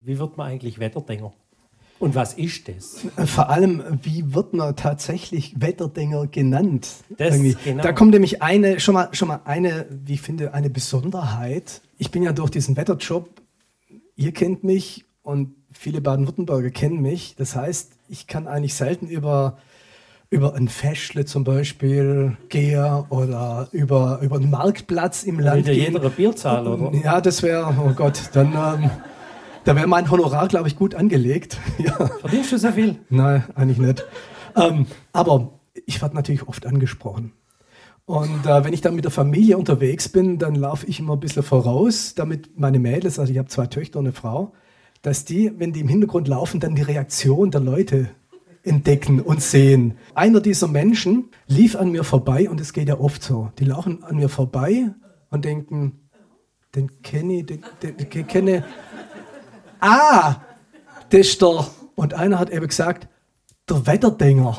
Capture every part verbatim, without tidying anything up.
Wie wird man eigentlich Wetterdinger? Und was ist das? Vor allem, wie wird man tatsächlich Wetterdinger genannt? Das, genau. Da kommt nämlich eine, schon mal, schon mal eine, wie ich finde, eine Besonderheit. Ich bin ja durch diesen Wetterjob, ihr kennt mich und viele Baden-Württemberger kennen mich. Das heißt, ich kann eigentlich selten über, über ein Fäschle zum Beispiel gehen oder über, über einen Marktplatz im Land gehen. gehen. Jeder ein Bier zahlen, oder? Ja, das wäre, oh Gott, dann... Ähm, Da wäre mein Honorar, glaube ich, gut angelegt. Ja. Verdienst du so viel? Nein, eigentlich nicht. Ähm, aber ich werde natürlich oft angesprochen. Und äh, wenn ich dann mit der Familie unterwegs bin, dann laufe ich immer ein bisschen voraus, damit meine Mädels, also ich habe zwei Töchter und eine Frau, dass die, wenn die im Hintergrund laufen, dann die Reaktion der Leute entdecken und sehen. Einer dieser Menschen lief an mir vorbei und es geht ja oft so. Die laufen an mir vorbei und denken, den kenne ich, den, den, den kenne Ah, das ist der. Und einer hat eben gesagt, der Wetterdinger.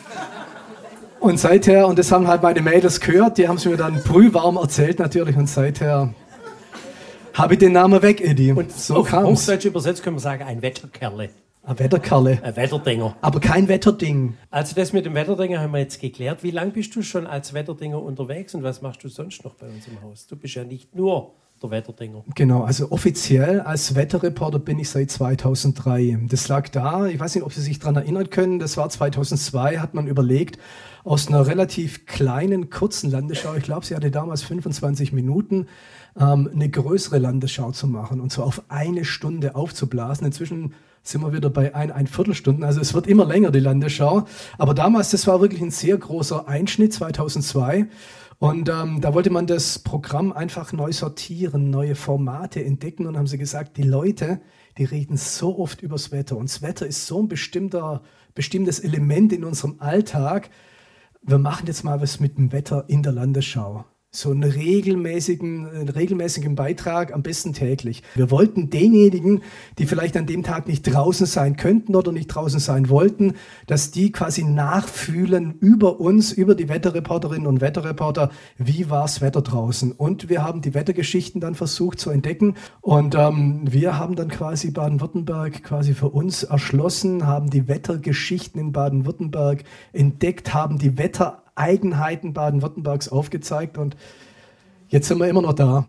Und seither, und das haben halt meine Mädels gehört, die haben es mir dann brühwarm erzählt natürlich, und seither habe ich den Namen weg, Eddie. Und so auf kam's. Hochdeutsch übersetzt können wir sagen, ein Wetterkerle. Ein Wetterkerle. Ein Wetterdinger. Aber kein Wetterding. Also das mit dem Wetterdinger haben wir jetzt geklärt. Wie lange bist du schon als Wetterdinger unterwegs und was machst du sonst noch bei uns im Haus? Du bist ja nicht nur der Wetterdinger. Genau, also offiziell als Wetterreporter bin ich seit zweitausenddrei. Das lag da, ich weiß nicht, ob Sie sich daran erinnern können, das war zweitausendzwei, hat man überlegt, aus einer relativ kleinen, kurzen Landesschau, ich glaube, sie hatte damals fünfundzwanzig Minuten, ähm, eine größere Landesschau zu machen und zwar auf eine Stunde aufzublasen. Inzwischen sind wir wieder bei ein, ein Viertelstunden, also es wird immer länger, die Landesschau. Aber damals, das war wirklich ein sehr großer Einschnitt, zweitausendzwei. Und ähm, da wollte man das Programm einfach neu sortieren, neue Formate entdecken und haben sie gesagt, die Leute, die reden so oft übers Wetter und das Wetter ist so ein bestimmter, bestimmtes Element in unserem Alltag. Wir machen jetzt mal was mit dem Wetter in der Landesschau. So einen regelmäßigen, einen regelmäßigen Beitrag, am besten täglich. Wir wollten denjenigen, die vielleicht an dem Tag nicht draußen sein könnten oder nicht draußen sein wollten, dass die quasi nachfühlen über uns, über die Wetterreporterinnen und Wetterreporter, wie war das Wetter draußen. Und wir haben die Wettergeschichten dann versucht zu entdecken und ähm, wir haben dann quasi Baden-Württemberg quasi für uns erschlossen, haben die Wettergeschichten in Baden-Württemberg entdeckt, haben die Wetter Eigenheiten Baden-Württembergs aufgezeigt und jetzt sind wir immer noch da.